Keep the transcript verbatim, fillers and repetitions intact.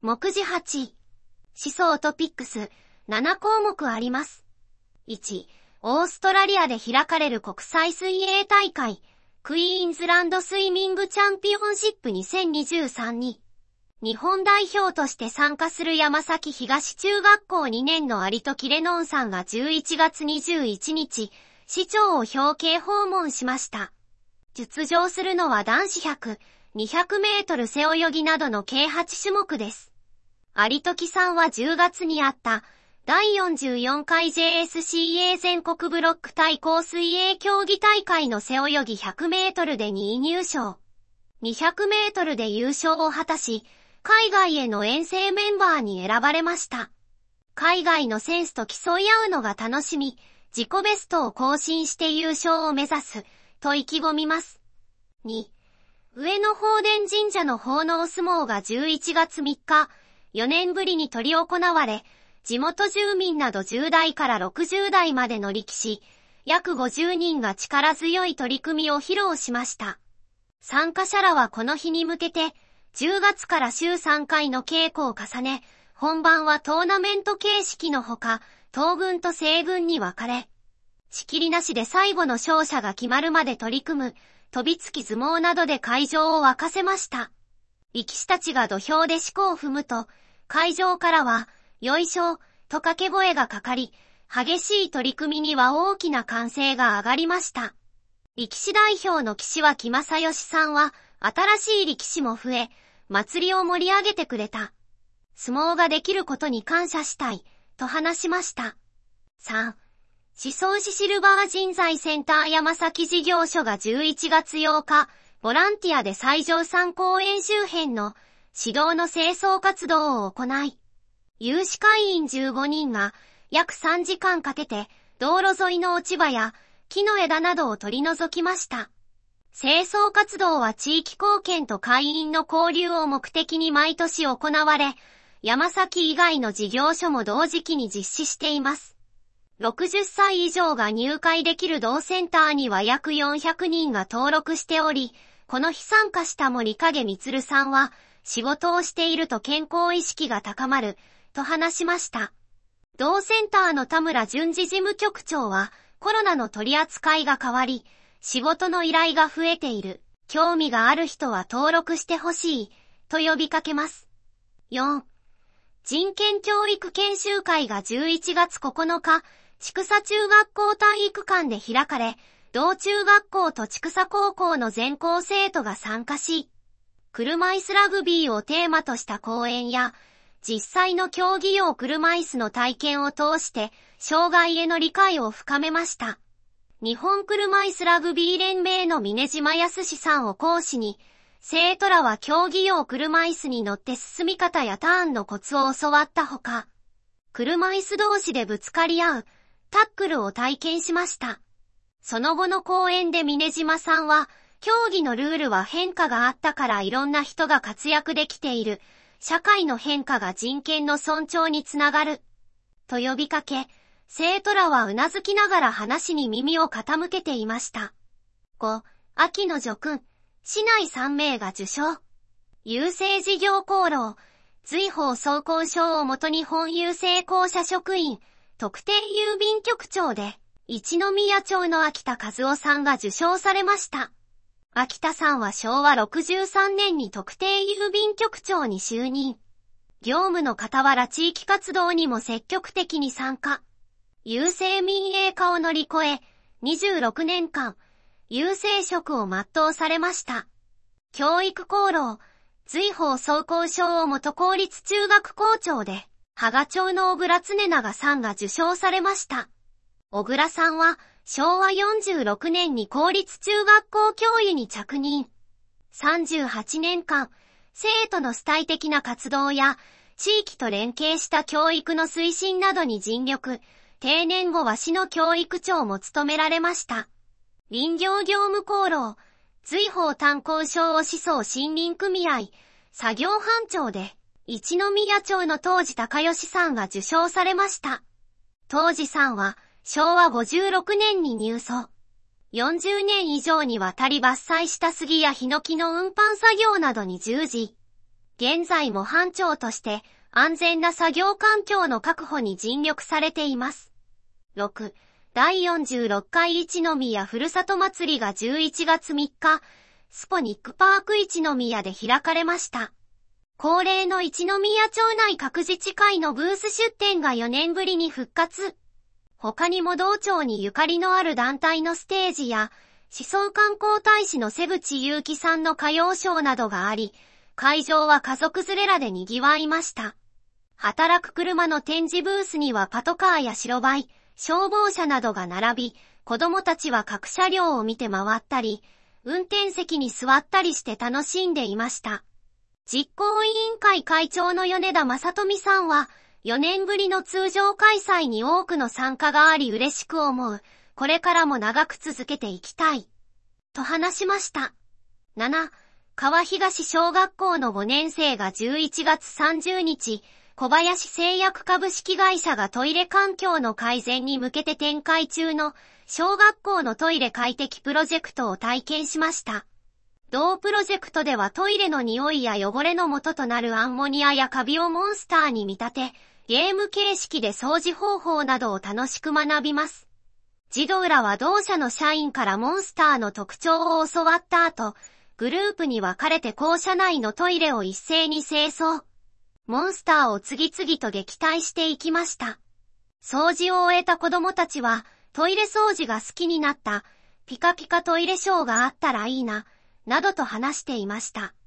目次はち。思想トピックス、なな項目あります。いち、オーストラリアで開かれる国際水泳大会、クイーンズランドスイミングチャンピオンシップにせんにじゅうさんに、日本代表として参加する山崎東中学校にねんの有時レノンさんがじゅういちがつにじゅういちにち、市長を表敬訪問しました。出場するのは男子ひゃく、にひゃくメートル背泳ぎなどの計はちしゅもくです。有時さんはじゅうがつにあっただいよんじゅうよんかい ジェイエスシーエー 全国ブロック対抗水泳競技大会の背泳ぎひゃくメートルでにい入賞。にひゃくメートルで優勝を果たし、海外への遠征メンバーに選ばれました。海外の選手と競い合うのが楽しみ、自己ベストを更新して優勝を目指す、と意気込みます。に、上野法殿神社の奉納相撲がじゅういちがつみっか、よねんぶりに執り行われ、地元住民などじゅうだいからろくじゅうだいまでの力士、約ごじゅうにんが力強い取り組みを披露しました。参加者らはこの日に向けて、じゅうがつから週さんかいの稽古を重ね、本番はトーナメント形式のほか、東軍と西軍に分かれ、仕切りなしで最後の勝者が決まるまで取り組む、飛びつき相撲などで会場を沸かせました。力士たちが土俵で四股を踏むと、会場からは、よいしょ、と掛け声がかかり、激しい取り組みには大きな歓声が上がりました。力士代表の岸脇正義さんは、新しい力士も増え、祭りを盛り上げてくれた。相撲ができることに感謝したい、と話しました。さん、宍粟市シルバー人材センター山崎事業所がじゅういちがつようか、ボランティアで西条山公園周辺の市道の清掃活動を行い、有志会員じゅうごにんが約さんじかんかけて道路沿いの落ち葉や木の枝などを取り除きました。清掃活動は地域貢献と会員の交流を目的に毎年行われ、山崎以外の事業所も同時期に実施しています。ろくじゅっさい以上が入会できる同センターには約よんひゃくにんが登録しており、この日参加した森影充さんは、仕事をしていると健康意識が高まる、と話しました。同センターの田村淳二事務局長は、コロナの取り扱いが変わり、仕事の依頼が増えている。興味がある人は登録してほしい、と呼びかけます。よん、人権教育研修会がじゅういちがつここのか、千種中学校体育館で開かれ、同中学校と千種高校の全校生徒が参加し、車椅子ラグビーをテーマとした講演や、実際の競技用車椅子の体験を通して、障害への理解を深めました。日本車椅子ラグビー連盟の峰島康さんを講師に、生徒らは競技用車椅子に乗って進み方やターンのコツを教わったほか、車椅子同士でぶつかり合う、タックルを体験しました。その後の講演で峰島さんは、競技のルールは変化があったからいろんな人が活躍できている。社会の変化が人権の尊重につながる。と呼びかけ、生徒らはうなずきながら話に耳を傾けていました。ご、秋の叙勲、市内さんめいが受賞。郵政事業功労、随宝装甲賞をもとに本郵政公社職員、特定郵便局長で、一宮町の秋田和夫さんが受賞されました。秋田さんはしょうわろくじゅうさんねんに特定郵便局長に就任。業務の傍ら地域活動にも積極的に参加。郵政民営化を乗り越え、にじゅうろくねんかん、郵政職を全うされました。教育功労、随宝装甲賞を元公立中学校長で、芳賀町の小倉常長さんが受賞されました。小倉さんは、しょうわよんじゅうろくねんに公立中学校教諭に着任。さんじゅうはちねんかん、生徒の主体的な活動や、地域と連携した教育の推進などに尽力、定年後は市の教育長も務められました。林業業務功労、随宝炭鉱賞を宍粟森林組合、作業班長で、一宮町の当時高吉さんが受賞されました。当時さんは、しょうわごじゅうろくねんに入村。よんじゅうねん以上にわたり伐採した杉やヒノキの運搬作業などに従事。 現在も班長として安全な作業環境の確保に尽力されています。ろく. だいよんじゅうろっかい一宮ふるさと祭りがじゅういちがつみっか、スポニックパーク一宮で開かれました。恒例の一宮町内各自治会のブース出展がよねんぶりに復活。他にも同町にゆかりのある団体のステージや、思想観光大使の瀬淵祐樹さんの歌謡ショーなどがあり、会場は家族連れらで賑わいました。働く車の展示ブースにはパトカーや白バイ、消防車などが並び、子供たちは各車両を見て回ったり、運転席に座ったりして楽しんでいました。実行委員会会長の米田正富さんは、よねんぶりの通常開催に多くの参加があり嬉しく思う。これからも長く続けていきたい。と話しました。なな. 川東小学校のごねん生がじゅういちがつさんじゅうにち、小林製薬株式会社がトイレ環境の改善に向けて展開中の小学校のトイレ快適プロジェクトを体験しました。同プロジェクトではトイレの匂いや汚れの元となるアンモニアやカビをモンスターに見立て、ゲーム形式で掃除方法などを楽しく学びます。児童らは同社の社員からモンスターの特徴を教わった後、グループに分かれて校舎内のトイレを一斉に清掃。モンスターを次々と撃退していきました。掃除を終えた子供たちは、トイレ掃除が好きになった、ピカピカトイレショーがあったらいいな、などと話していました。